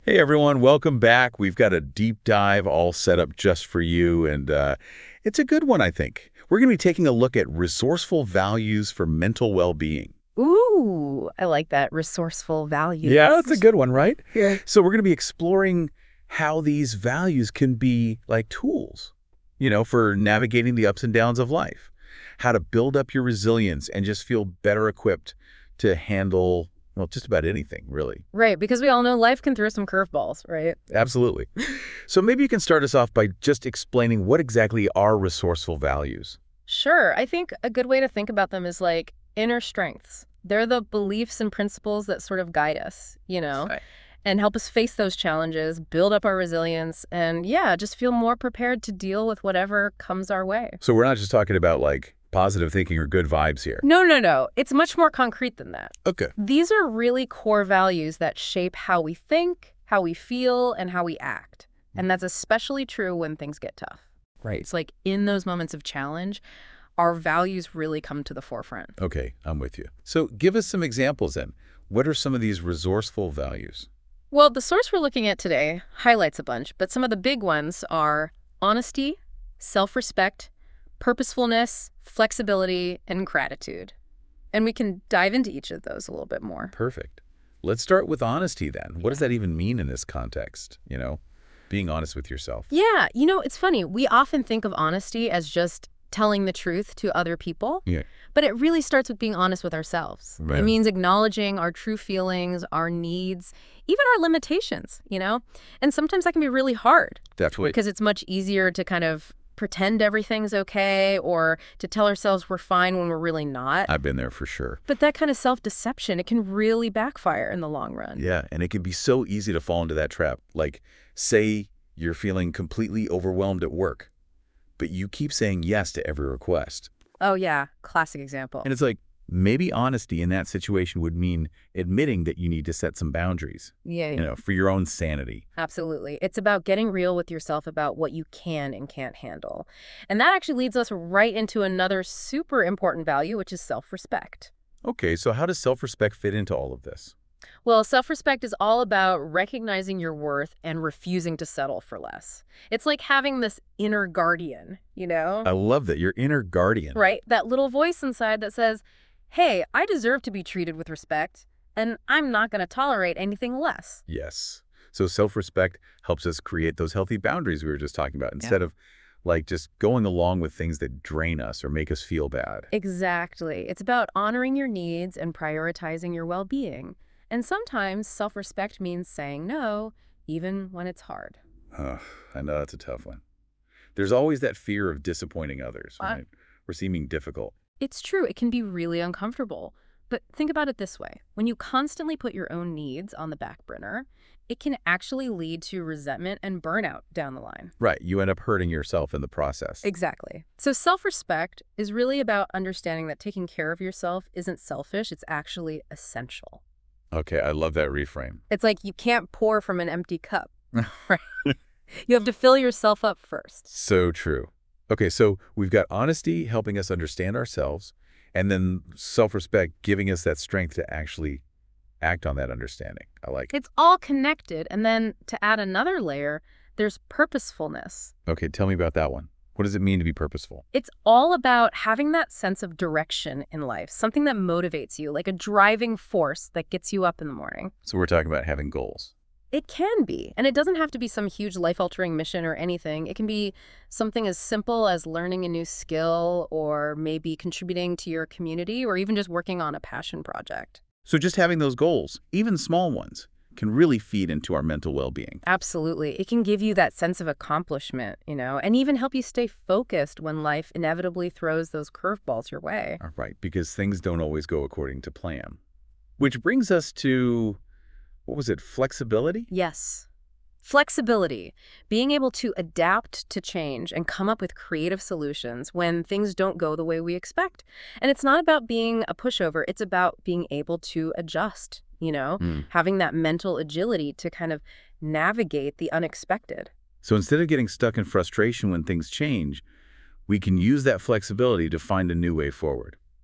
Hey everyone, welcome back. We've got a deep dive all set up just for you, and it's a good one, I think. We're going to be taking a look at resourceful values for mental well-being. Ooh, I like that. Resourceful Yeah, values. that's a good one, right? Yeah. So we're going to be exploring how these values can be like tools, for navigating the ups and downs of life, how to build up your resilience and just feel better equipped to handle, well, just about anything, really. Right, because we all know life can throw some curveballs, right? Absolutely. So maybe you can start us off by just explaining what exactly are resourceful values. Sure, I think a good way to think about them is like inner strengths. They're the beliefs and principles that sort of guide us, Right. and help us face those challenges, build up our resilience, and yeah, just feel more prepared to deal with whatever comes our way. So we're not just talking about like positive thinking or good vibes here. No, no, no. It's much more concrete than that. Okay. These are really core values that shape how we think, how we feel, and how we act. And that's especially true when things get tough. Right. It's like in those moments of challenge, our values really come to the forefront. Okay, I'm with you. So give us some examples then. What are some of these resourceful values? Well, the source we're looking at today highlights a bunch, but some of the big ones are honesty, self-respect, purposefulness, flexibility, and gratitude. And we can dive into each of those a little bit more. Perfect. Let's start with honesty then. What does that even mean in this context? Being honest with yourself. Yeah, it's funny. We often think of honesty as just telling the truth to other people, Yeah. but it really starts with being honest with ourselves. Right. It means acknowledging our true feelings, our needs, even our limitations. And sometimes that can be really hard Definitely. because it's much easier to kind of pretend everything's okay or to tell ourselves we're fine when we're really not. I've been there for sure. But that kind of self-deception, it can really backfire in the long run. Yeah, and it can be so easy to fall into that trap. Like, say you're feeling completely overwhelmed at work, but you keep saying yes to every request. Oh, yeah. Classic example. And it's like, maybe honesty in that situation would mean admitting that you need to set some boundaries, Yeah. for your own sanity. Absolutely. It's about getting real with yourself about what you can and can't handle. And that actually leads us right into another super important value, which is self-respect. Okay, so how does self-respect fit into all of this? Well, self-respect is all about recognizing your worth and refusing to settle for less. It's like having this inner guardian, I love that, your inner guardian. right? That little voice inside that says, hey, I deserve to be treated with respect, and I'm not going to tolerate anything less. Yes. So self-respect helps us create those healthy boundaries we were just talking about, instead of like just going along with things that drain us or make us feel bad. Exactly. It's about honoring your needs and prioritizing your well-being. And sometimes self-respect means saying no, even when it's hard. Ugh, I know that's a tough one. There's always that fear of disappointing others, Uh, right? Or seeming difficult. It's true, it can be really uncomfortable. But think about it this way. When you constantly put your own needs on the back burner, it can actually lead to resentment and burnout down the line. Right, you end up hurting yourself in the process. Exactly. So self-respect is really about understanding that taking care of yourself isn't selfish, it's actually essential. Okay, I love that reframe. It's like you can't pour from an empty cup, right? You have to fill yourself up first. So true. Okay, so we've got honesty helping us understand ourselves, and then self-respect giving us that strength to actually act on that understanding. I like it. It's all connected. And then to add another layer, there's purposefulness. Okay, tell me about that one. What does it mean to be purposeful? It's all about having that sense of direction in life, something that motivates you, like a driving force that gets you up in the morning. So we're talking about having goals. It can be. And it doesn't have to be some huge life-altering mission or anything. It can be something as simple as learning a new skill or maybe contributing to your community or even just working on a passion project. So just having those goals, even small ones, can really feed into our mental well-being. Absolutely. It can give you that sense of accomplishment, and even help you stay focused when life inevitably throws those curveballs your way. All right, because things don't always go according to plan. Which brings us to, what was it, flexibility? Yes. Flexibility, being able to adapt to change and come up with creative solutions when things don't go the way we expect. And it's not about being a pushover, it's about being able to adjust, having that mental agility to kind of navigate the unexpected. So instead of getting stuck in frustration when things change, we can use that flexibility to find a new way forward.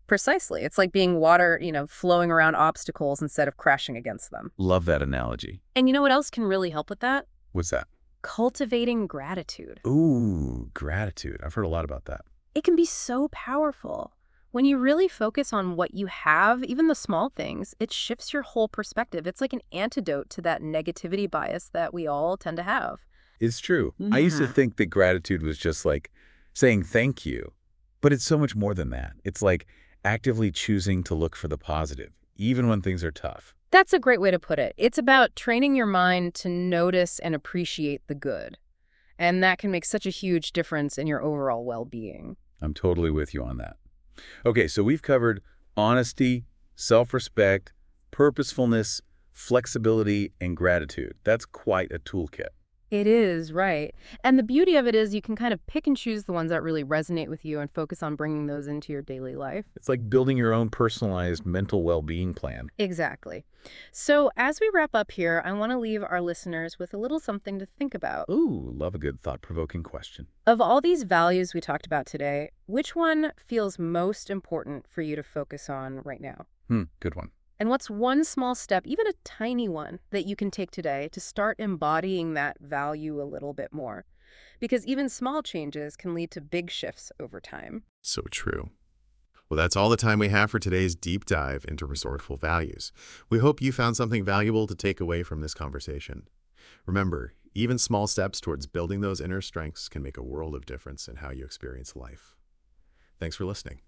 Precisely. It's like being water, flowing around obstacles instead of crashing against them. Love that analogy. And you know what else can really help with that? What's that? Cultivating gratitude. Ooh, gratitude. I've heard a lot about that. It can be so powerful. When you really focus on what you have, even the small things, it shifts your whole perspective. It's like an antidote to that negativity bias that we all tend to have. It's true. I used to think that gratitude was just like saying thank you, but it's so much more than that. It's like actively choosing to look for the positive, even when things are tough. That's a great way to put it. It's about training your mind to notice and appreciate the good. And that can make such a huge difference in your overall well-being. I'm totally with you on that. Okay, so we've covered honesty, self-respect, purposefulness, flexibility, and gratitude. That's quite a toolkit. It is, right. And the beauty of it is you can kind of pick and choose the ones that really resonate with you and focus on bringing those into your daily life. It's like building your own personalized mental well-being plan. Exactly. So as we wrap up here, I want to leave our listeners with a little something to think about. Ooh, love a good thought-provoking question. Of all these values we talked about today, which one feels most important for you to focus on right now? Good one. And what's one small step, even a tiny one, that you can take today to start embodying that value a little bit more? Because even small changes can lead to big shifts over time. So true. Well, that's all the time we have for today's deep dive into resourceful values. We hope you found something valuable to take away from this conversation. Remember, even small steps towards building those inner strengths can make a world of difference in how you experience life. Thanks for listening.